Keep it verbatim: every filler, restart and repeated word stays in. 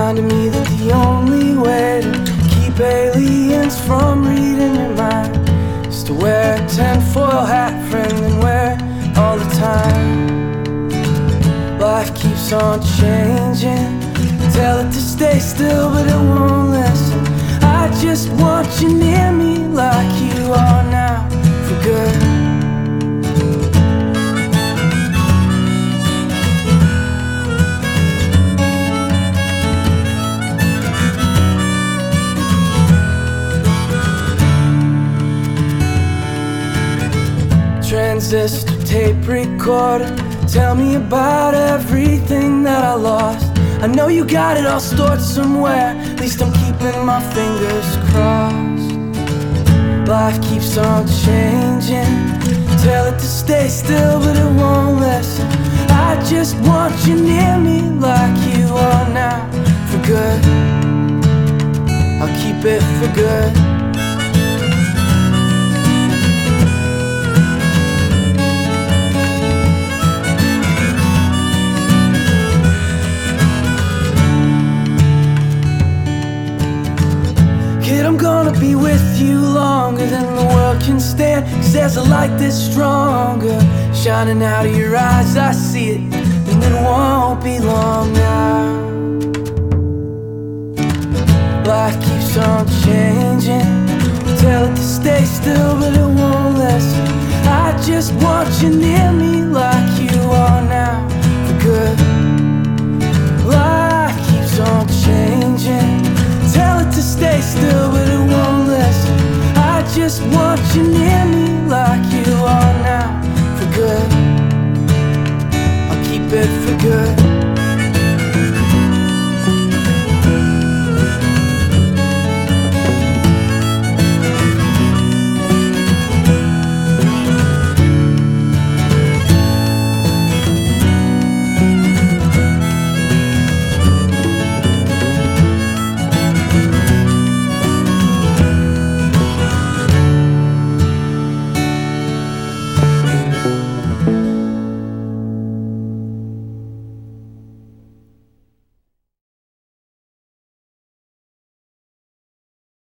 reminding me that the only way to keep aliens from reading your mind is to wear a tinfoil hat, friend, and wear it all the time. Life keeps on changing, tell it to stay still but it won't listen. I just want you near me like you are now, for good. Transistor tape recorder, tell me about everything that I lost. I know you got it all stored somewhere, at least I'm keeping my fingers crossed. Life keeps on changing, tell it to stay still but it won't listen. I just want you near me like you are now, for good. I'll keep it for good. Kid, I'm gonna be with you longer than the world can stand, 'cause there's a light that's stronger shining out of your eyes. I see it, and it won't be long now. Life keeps on changing, tell it to stay still but it won't listen. I just want you near me like you are now, for good. Life keeps on changing, tell it to stay still but it won't listen. I just want you near me like you are now, for good. I'll keep it for good.